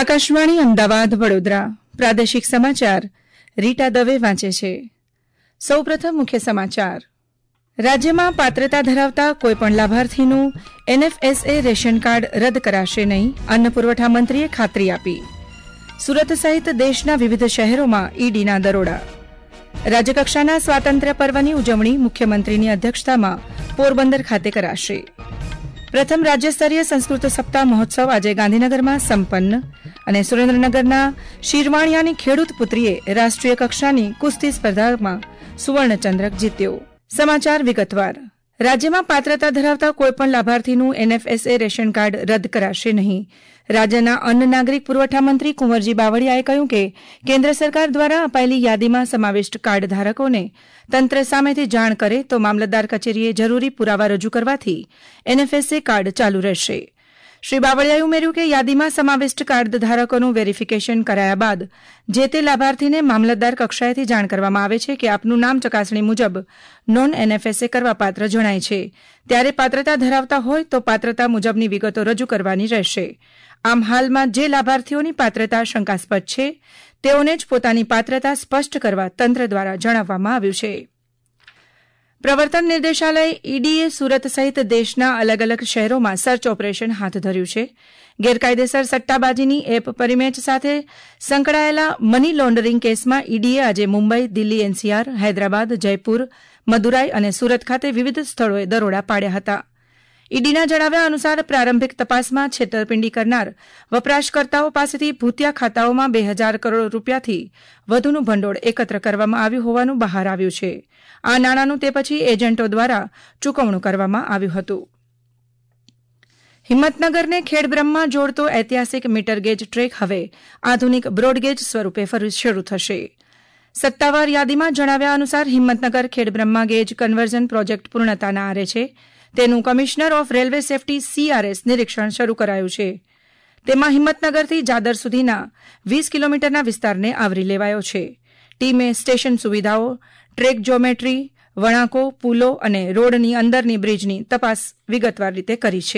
આકાશવાણી અમદાવાદ વડોદરા પ્રાદેશિક સમાચાર રીટા દવે વાંચે છે. સૌપ્રથમ મુખ્ય સમાચાર. રાજ્યમાં પાત્રતા ધરાવતા કોઈપણ લાભાર્થીનું એનએફએસએ રેશન કાર્ડ રદ કરાશે નહીં, અન્ન પુરવઠા મંત્રીએ ખાતરી આપી. સુરત સહિત દેશના વિવિધ શહેરોમાં ઈડીના દરોડા. રાજ્યકક્ષાના સ્વાતંત્ર્ય પર્વની ઉજવણી મુખ્યમંત્રીની અધ્યક્ષતામાં પોરબંદર ખાતે કરાશે. પ્રથમ રાજ્યસ્તરીય સંસ્કૃત સપ્તાહ મહોત્સવ આજે ગાંધીનગરમાં સંપન્ન અને સુરેન્દ્રનગરના શિરવાણિયાની ખેડૂત પુત્રીએ રાષ્ટ્રીય કક્ષાની કુસ્તી સ્પર્ધામાં સુવર્ણચંદ્રક જીત્યો. સમાચાર વિગતવાર. રાજ્યમાં પાત્રતા ધરાવતા કોઈપણ લાભાર્થીનું એનએફએસએ રેશન કાર્ડ રદ કરાશે નહીં. રાજ્યના અન્ન નાગરિક પુરવઠા મંત્રી કુંવરજી બાવળિયાએ કહ્યું કે કેન્દ્ર સરકાર દ્વારા અપાયેલી યાદીમાં સમાવિષ્ટ કાર્ડ ધારકોને તંત્ર સામેથી જાણ કરે તો મામલતદાર કચેરીએ જરૂરી પુરાવા રજૂ કરવાથી એનએફએસએ કાર્ડ ચાલુ રહેશે. શ્રી બાવળિયાએ ઉમેર્યું કે યાદીમાં સમાવિષ્ટ કાર્ડ ધારકોનું વેરિફિકેશન કરાયા બાદ જે તે લાભાર્થીને મામલતદાર કક્ષાએથી જાણ કરવામાં આવે છે કે આપનું નામ ચકાસણી મુજબ નોન એનએફએસએ કરવાપાત્ર જણાય છે, ત્યારે પાત્રતા ધરાવતા હોય તો પાત્રતા મુજબની વિગતો રજૂ કરવાની રહેશે. આમ હાલમાં જે લાભાર્થીઓની પાત્રતા શંકાસ્પદ છે તેઓને જ પોતાની પાત્રતા સ્પષ્ટ કરવા તંત્ર દ્વારા જણાવવામાં આવ્યું છે. પ્રવર્તન નિર્દેશાલય ઈડીએ સુરત સહિત દેશના અલગ અલગ શહેરોમાં સર્ચ ઓપરેશન હાથ ધર્યું છે. ગેરકાયદેસર સટ્ટાબાજીની એપ પરિમેચ સાથે સંકળાયેલા મની લોન્ડરિંગ કેસમાં ઈડીએ આજે મુંબઈ, દિલ્હી એનસીઆર, હૈદરાબાદ, જયપુર, મદુરાઈ અને સુરત ખાતે વિવિધ સ્થળોએ દરોડા પાડ્યા હતા. ઈડીના જણાવ્યા અનુસાર પ્રારંભિક તપાસમાં છેતરપિંડી કરનાર વપરાશકર્તાઓ પાસેથી ભૂતિયા ખાતાઓમાં 2000 કરોડ રૂપિયાથી વધુનું ભંડોળ એકત્ર કરવામાં આવ્યું હોવાનું બહાર આવ્યું છે. આ નાણાંનું તે પછી એજન્ટો દ્વારા ચૂકવણું કરવામાં આવ્યું હતું. હિંમતનગરને ખેડબ્રહ્મા જોડતો ઐતિહાસિક મીટરગેજ ટ્રેક હવે આધુનિક બ્રોડગેજ સ્વરૂપે શરૂ થશે. સત્તાવાર યાદીમાં જણાવ્યા અનુસાર Himmatnagar Khedbrahma gauge conversion project પૂર્ણતાના આરે છે. તેનું commissioner of railway safety CRS નિરીક્ષણ શરૂ કરાયું છે. તેમાં હિંમતનગરથી જાદર સુધીના 20 કિલોમીટરના વિસ્તારને આવરી લેવાયો છે. ટીમે સ્ટેશન સુવિધાઓ, ટ્રેક જ્યોમેટ્રી, વળાંકો, પુલો અને રોડની અંદરની બ્રિજની તપાસ વિગતવાર રીતે કરી છે.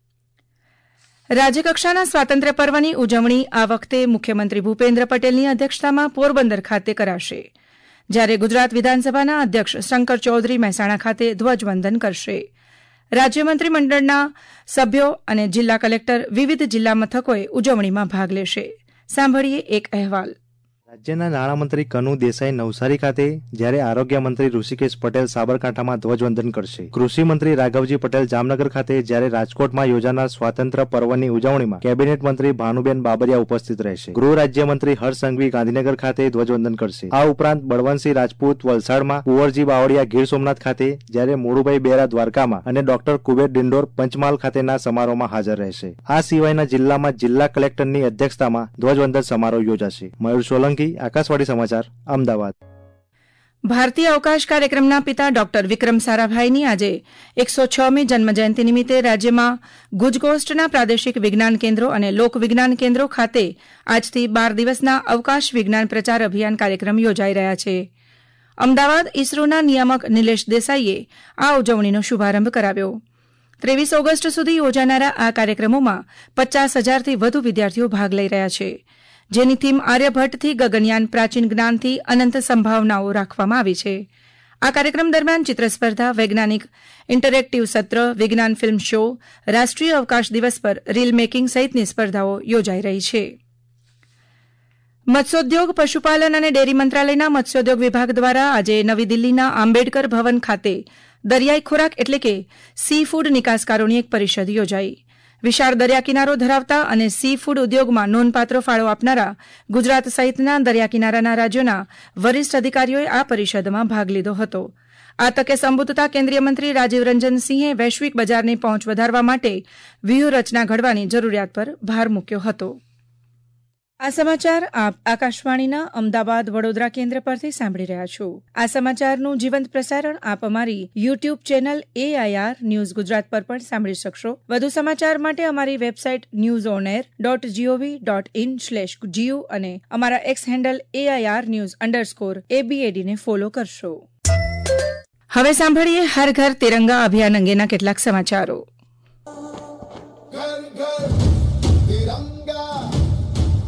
રાજ્યકક્ષાના સ્વાતંત્ર્ય પર્વની ઉજવણી આ વખતે મુખ્યમંત્રી ભૂપેન્દ્ર પટેલની અધ્યક્ષતામાં પોરબંદર ખાતે કરાશે, જ્યારે ગુજરાત વિધાનસભાના અધ્યક્ષ શંકર ચૌધરી મહેસાણા ખાતે ધ્વજવંદન કરશે. રાજ્ય મંત્રીમંડળના સભ્યો અને જિલ્લા કલેક્ટર વિવિધ જિલ્લા મથકોએ ઉજવણીમાં ભાગ લેશે. સાંભળીએ એક અહેવાલ. રાજ્યના નાણામંત્રી કનુ દેસાઈ નવસારી ખાતે, જ્યારે આરોગ્ય મંત્રી ઋષિકેશ પટેલ સાબરકાંઠામાં ધ્વજવંદન કરશે. કૃષિ મંત્રી રાઘવજી પટેલ જામનગર ખાતે, જ્યારે રાજકોટમાં યોજાનાર સ્વાતંત્ર્ય પર્વની ઉજવણીમાં કેબિનેટ મંત્રી ભાનુબેન બાબરિયા ઉપસ્થિત રહેશે. ગૃહ રાજ્યમંત્રી હર્ષ સંઘવી ગાંધીનગર ખાતે ધ્વજવંદન કરશે. આ ઉપરાંત બળવંતસિંહ રાજપૂત વલસાડમાં, કુંવરજી બાવળિયા ગીર સોમનાથ ખાતે, જ્યારે મોડુભાઈ બેરા દ્વારકામાં અને ડોક્ટર કુબેર ડિંડોર પંચમહાલ ખાતેના સમારોહમાં હાજર રહેશે. આ સિવાયના જિલ્લામાં જિલ્લા કલેક્ટરની અધ્યક્ષતામાં ધ્વજવંદન સમારોહ યોજાશે. મયુર સોલંકી, આકાશવાણી સમાચાર, અમદાવાદ. ભારતીય અવકાશ કાર્યક્રમના પિતા ડોક્ટર વિક્રમ સારાભાઈની આજે 106મી જન્મજયંતિ નિમિત્તે રાજ્યમાં ગુજકોસ્ટના પ્રાદેશિક વિજ્ઞાન કેન્દ્રો અને લોક વિજ્ઞાન કેન્દ્રો ખાતે આજથી 12 દિવસના અવકાશ વિજ્ઞાન પ્રચાર અભિયાન કાર્યક્રમ યોજાઈ રહ્યા છે. અમદાવાદ ઇસરોના નિયામક નિલેશ દેસાઈએ આ ઉજવણીનો શુભારંભ કરાવ્યો. 23 ઓગસ્ટ સુધી યોજાનારા આ કાર્યક્રમોમાં 50,000થી વધુ વિદ્યાર્થીઓ ભાગ લઈ રહ્યા છે, જેની થીમ આર્યભટ્ટથી ગગનયાન, પ્રાચીન જ્ઞાનથી અનંત સંભાવનાઓ રાખવામાં આવી છે. આ કાર્યક્રમ દરમિયાન ચિત્ર સ્પર્ધા, વૈજ્ઞાનિક ઇન્ટરેક્ટિવ સત્ર, વિજ્ઞાન ફિલ્મ શો, રાષ્ટ્રીય અવકાશ દિવસ પર રીલ મેકિંગ સહિતની સ્પર્ધાઓ યોજાઈ રહી છે. મત્સ્યોદ્યોગ, પશુપાલન અને ડેરી મંત્રાલયના મત્સ્યોદ્યોગ વિભાગ દ્વારા આજે નવી દિલ્હીના આંબેડકર ભવન ખાતે દરિયાઈ ખોરાક એટલે કે સી ફૂડ નિકાસકારોની એક પરિષદ યોજાઈ. વિશાળ દરિયા કિનારો ધરાવતા અને સી ફૂડ ઉદ્યોગમાં નોંધપાત્ર ફાળો આપનારા ગુજરાત સહિતના દરિયા કિનારાના રાજ્યોના વરિષ્ઠ અધિકારીઓએ આ પરિષદમાં ભાગ લીધો હતો. આ તકે સંબોધતા કેન્દ્રીય મંત્રી રાજીવ રંજન સિંહે વૈશ્વિક બજારની પહોંચ વધારવા માટે વ્યૂહરચના ઘડવાની જરૂરિયાત પર ભાર મૂક્યો હતો. આ સમાચાર આપ આકાશવાણીના અમદાવાદ વડોદરા કેન્દ્ર પરથી સાંભળી રહ્યા છો. આ સમાચારનું જીવંત પ્રસારણ આપ અમારી YouTube channel AIR news Gujarat પર પણ સાંભળી શકશો. વધુ સમાચાર માટે અમારી વેબસાઇટ newsonair.gov.in/gu અને અમારા એક્સ હેન્ડલ AIR_news_ABAD ને ફોલો કરશો. હવે સાંભળીએ હર ઘર તિરંગા અભિયાન અંગેના કેટલાક સમાચારો.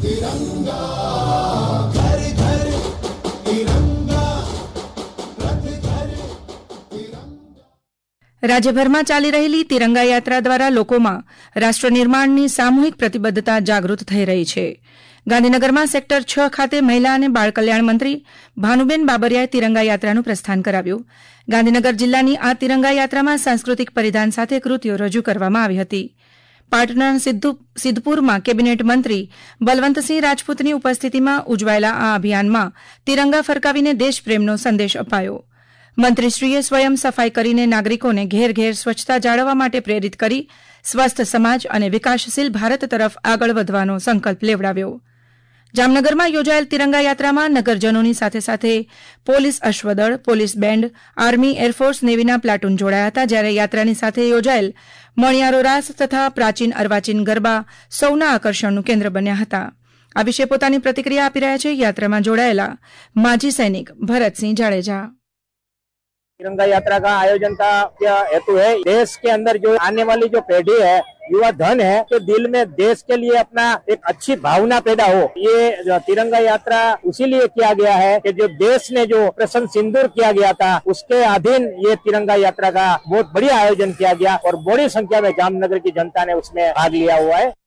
રાજ્યભરમાં ચાલી રહેલી તિરંગા યાત્રા દ્વારા લોકોમાં રાષ્ટ્ર નિર્માણની સામૂહિક પ્રતિબદ્ધતા જાગૃત થઈ રહી છે. ગાંધીનગરમાં સેક્ટર 6 ખાતે મહિલા અને બાળ કલ્યાણ મંત્રી ભાનુબેન બાબરિયાએ તિરંગા યાત્રાનું પ્રસ્થાન કરાવ્યું. ગાંધીનગર જિલ્લાની આ તિરંગા યાત્રામાં સાંસ્કૃતિક પરિધાન સાથે કૃતિઓ રજૂ કરવામાં આવી હતી. પાટણ સિદ્ધપુરમાં કેબિનેટ મંત્રી બલવંતસિંહ રાજપૂતની ઉપસ્થિતિમાં ઉજવાયેલા આ અભિયાનમાં તિરંગા ફરકાવીને દેશપ્રેમનો સંદેશ અપાયો. મંત્રીશ્રીએ સ્વયં સફાઈ કરીને નાગરિકોને ઘેર ઘેર સ્વચ્છતા જાળવવા માટે પ્રેરિત કરી સ્વસ્થ સમાજ અને વિકાસશીલ ભારત તરફ આગળ વધવાનો સંકલ્પ લેવડાવ્યો. જામનગરમાં યોજાયેલ તિરંગા યાત્રામાં નગરજનોની સાથે સાથે પોલીસ અશ્વદળ, પોલીસ બેન્ડ, આર્મી, એરફોર્સ, નેવીના પ્લાટૂન જોડાયા હતા. જ્યારે યાત્રાની સાથે યોજાયેલ મણિયારો રાસ તથા પ્રાચીન અર્વાચીન ગરબા સૌના આકર્ષણનું કેન્દ્ર બન્યા હતા. આ વિશે પોતાની પ્રતિક્રિયા આપી રહ્યા છે યાત્રામાં જોડાયેલા માજી સૈનિક ભરતસિંહ જાડેજા. तिरंगा यात्रा का आयोजन का क्या हेतु है, देश के अंदर जो आने वाली जो पीढ़ी है, युवा धन है, तो दिल में देश के लिए अपना एक अच्छी भावना पैदा हो. ये तिरंगा यात्रा उसीलिए किया गया है कि जो देश ने जो ऑपरेशन सिंदूर किया गया था उसके अधीन ये तिरंगा यात्रा का बहुत बढ़िया आयोजन किया गया और बड़ी संख्या में जामनगर की जनता ने उसमें भाग लिया हुआ है.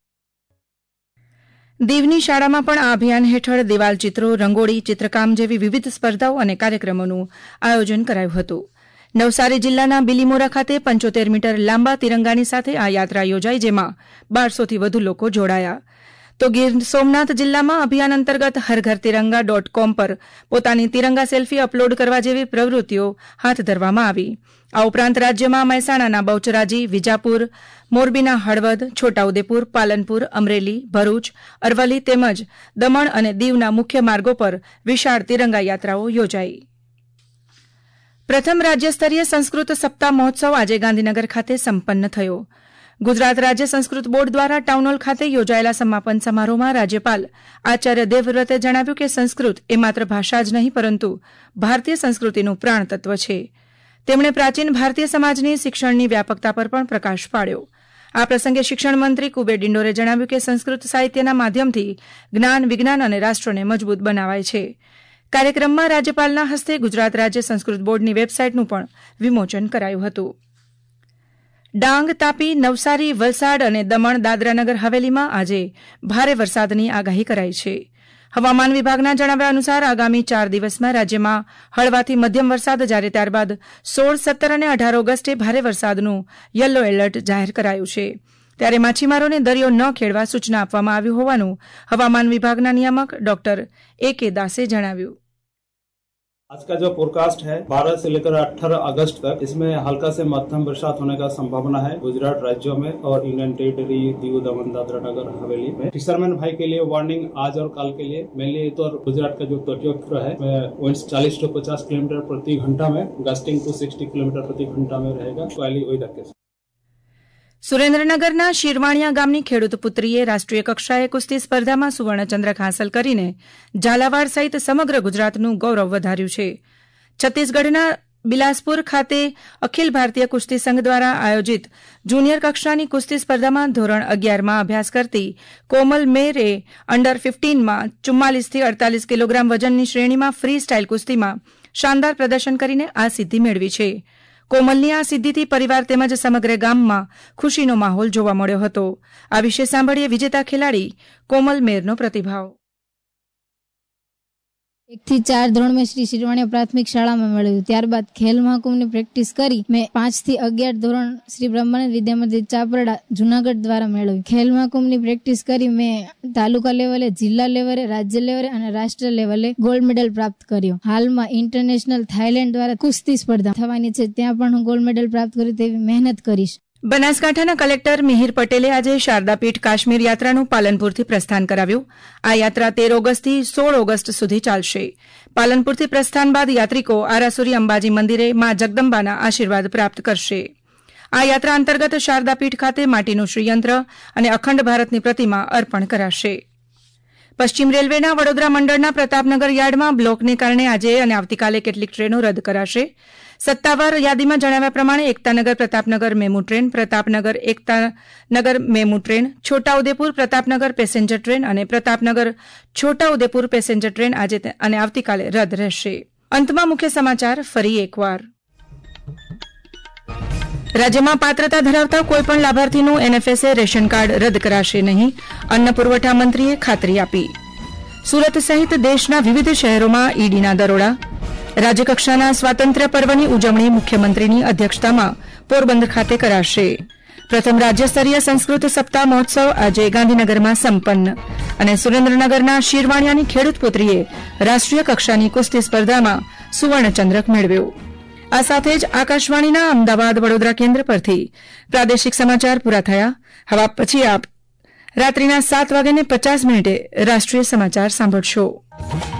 દીવની શાળામાં પણ આ અભિયાન હેઠળ દિવાલ ચિત્રો, રંગોળી, ચિત્રકામ જેવી વિવિધ સ્પર્ધાઓ અને કાર્યક્રમોનું આયોજન કરાયું હતું. નવસારી જિલ્લાના બિલીમોરા ખાતે 75 મીટર લાંબા તિરંગાની સાથે આ યાત્રા યોજાઈ, જેમાં 1200થી વધુ લોકો જોડાયા. તો ગીર સોમનાથ જિલ્લામાં અભિયાન અંતર્ગત હરઘરતિરંગા.com પર પોતાની તિરંગા સેલ્ફી અપલોડ કરવા જેવી પ્રવૃત્તિઓ હાથ ધરવામાં આવી. આ ઉપરાંત રાજ્યમાં મહેસાણાના બહુચરાજી, વિજાપુર, મોરબીના હળવદ, છોટાઉદેપુર, પાલનપુર, અમરેલી, ભરૂચ, અરવલ્લી તેમજ દમણ અને દીવના મુખ્ય માર્ગો પર વિશાળ તિરંગા યાત્રાઓ યોજાઈ. પ્રથમ રાજ્યસ્તરીય સંસ્કૃત સપ્તાહ મહોત્સવ આજે ગાંધીનગર ખાતે સંપન્ન થયો. ગુજરાત રાજ્ય સંસ્કૃત બોર્ડ દ્વારા ટાઉનહોલ ખાતે યોજાયેલા સમાપન સમારોહમાં રાજ્યપાલ આચાર્ય દેવવ્રતે જણાવ્યું કે સંસ્કૃત એ માત્ર ભાષા જ નહીં પરંતુ ભારતીય સંસ્કૃતિનું પ્રાણતત્વ છે. તેમણે પ્રાચીન ભારતીય સમાજની શિક્ષણની વ્યાપકતા પર પણ પ્રકાશ પાડ્યો. આ પ્રસંગે શિક્ષણ મંત્રી કુબેર ડિંડોરે જણાવ્યું કે સંસ્કૃત સાહિત્યના માધ્યમથી જ્ઞાન, વિજ્ઞાન અને રાષ્ટ્રને મજબૂત બનાવાય છે. કાર્યક્રમમાં રાજ્યપાલના હસ્તે ગુજરાત રાજ્ય સંસ્કૃત બોર્ડની વેબસાઇટનું પણ વિમોચન કરાયું હતું. ડાંગ, તાપી, નવસારી, વલસાડ અને દમણ, દાદરાનગર હવેલીમાં આજે ભારે વરસાદની આગાહી કરાઈ છે. હવામાન વિભાગના જણાવ્યા અનુસાર આગામી 4 દિવસમાં રાજ્યમાં હળવાથી મધ્યમ વરસાદ, જ્યારે ત્યારબાદ 16, 17 અને 18 ઓગસ્ટે ભારે વરસાદનું યલો એલર્ટ જાહેર કરાયું છે. ત્યારે માછીમારોને દરિયો ન ખેડવા સૂચના આપવામાં આવી હોવાનું હવામાન વિભાગના નિયામક ડોક્ટર A.K. દાસે જણાવ્યું. आज का जो फोरकास्ट है 12 से लेकर 18 अगस्त तक, इसमें हल्का से मध्यम बरसात होने का संभावना है गुजरात राज्यों में और यूनियन टेरिटरी दीव, दमन, दादरा नगर हवेली में. फिशरमैन भाई के लिए वार्निंग आज और कल के लिए मेनली तो गुजरात का जो तटीय क्षेत्र है विंड्स 40 to 50 किलोमीटर प्रति घंटा में, गस्टिंग टू 60 किलोमीटर प्रति घंटा में रहेगा. कोयली वेदर के સુરેન્દ્રનગરના શિરવાણિયા ગામની ખેડૂત પુત્રીએ રાષ્ટ્રીય કક્ષાએ કુસ્તી સ્પર્ધામાં સુવર્ણચંદ્રક હાંસલ કરીને ઝાલાવાડ સહિત સમગ્ર ગુજરાતનું ગૌરવ વધાર્યું છે. છત્તીસગઢના બિલાસપુર ખાતે અખિલ ભારતીય કુસ્તી સંઘ દ્વારા આયોજિત જુનિયર કક્ષાની કુસ્તી સ્પર્ધામાં ધોરણ 11માં અભ્યાસ કરતી કોમલ મેરે અંડર 15માં 44થી 48 કિલોગ્રામ વજનની શ્રેણીમાં ફ્રી સ્ટાઇલ કુસ્તીમાં શાનદાર પ્રદર્શન કરીને આ સિદ્ધિ મેળવી છે. કોમલની આ સિદ્ધિથી પરિવાર તેમજ સમગ્ર ગામમાં ખુશીનો માહોલ જોવા મળ્યો હતો. આ વિશે સાંભળીએ વિજેતા ખેલાડી કોમલ મેરનો પ્રતિભાવ. 1 થી 4 ધોરણ મેં શ્રી શિરવાણિયા પ્રાથમિક શાળામાં મેળવ્યું. ત્યારબાદ ખેલ મહાકુંભની પ્રેક્ટિસ કરી મેં 5 થી 11 ધોરણ શ્રી બ્રહ્માનંદ વિદ્યામંદિર ચાપરડા જુનાગઢ દ્વારા મેળવ્યું. ખેલ મહાકુંભની પ્રેક્ટિસ કરી મેં તાલુકા લેવલે, જિલ્લા લેવલે, રાજ્ય લેવલે અને રાષ્ટ્ર લેવલે ગોલ્ડ મેડલ પ્રાપ્ત કર્યો. હાલમાં ઇન્ટરનેશનલ થાઇલેન્ડ દ્વારા કુસ્તી સ્પર્ધા થવાની છે, ત્યાં પણ હું ગોલ્ડ મેડલ પ્રાપ્ત કરું તેવી મહેનત કરીશ. બનાસકાંઠાના કલેક્ટર મિહિર પટેલે આજે શારદાપીઠ કાશ્મીર યાત્રાનું પાલનપુરથી પ્રસ્થાન કરાવ્યું. આ યાત્રા 13 ઓગસ્ટથી 16 ઓગસ્ટ સુધી ચાલશે. પાલનપુરથી પ્રસ્થાન બાદ યાત્રિકો આરાસુરી અંબાજી મંદિરે મા જગદંબાના આશીર્વાદ પ્રાપ્ત કરશે. આ યાત્રા અંતર્ગત શારદાપીઠ ખાતે માટીનું શ્રીયંત્ર અને અખંડ ભારતની પ્રતિમા અર્પણ કરાશે. પશ્ચિમ રેલવેના વડોદરા મંડળના પ્રતાપનગર યાર્ડમાં બ્લોકને કારણે આજે અને આવતીકાલે કેટલીક ટ્રેનો રદ કરાશે. સત્તાવાર યાદીમાં જણાવ્યા પ્રમાણે Ektanagar Pratapnagar MEMU train, Pratapnagar Ektanagar MEMU train, Chhotaudepur Pratapnagar passenger train અને પ્રતાપનગર છોટાઉદેપુર પેસેન્જર ટ્રેન આજે અને આવતીકાલે રદ રહેશે. અંતમાં મુખ્ય સમાચાર ફરી એકવાર. રાજ્યમાં પાત્રતા ધરાવતા કોઈપણ લાભાર્થીનું એનએફએસએ રેશન કાર્ડ રદ કરાશે નહીં, અન્ન પુરવઠા મંત્રીએ ખાતરી આપી. સુરત સહિત દેશના વિવિધ શહેરોમાં ઈડીના દરોડા. રાજ્યકક્ષાના સ્વાતંત્ર્ય પર્વની ઉજવણી મુખ્યમંત્રીની અધ્યક્ષતામાં પોરબંદર ખાતે કરાશે. પ્રથમ રાજ્યસ્તરીય સંસ્કૃત સપ્તાહ મહોત્સવ આજે ગાંધીનગરમાં સંપન્ન અને સુરેન્દ્રનગરના શિરવાણિયાની ખેડૂત પુત્રીએ રાષ્ટ્રીય કક્ષાની કુસ્તી સ્પર્ધામાં સુવર્ણચંદ્રક મેળવ્યો. આ સાથે જ આકાશવાણીના અમદાવાદ વડોદરા કેન્દ્ર પરથી પ્રાદેશિક સમાચાર પૂરા થયા. હવે પછી આપ રાત્રિના 7:50 રાષ્ટ્રીય સમાચાર સાંભળશો.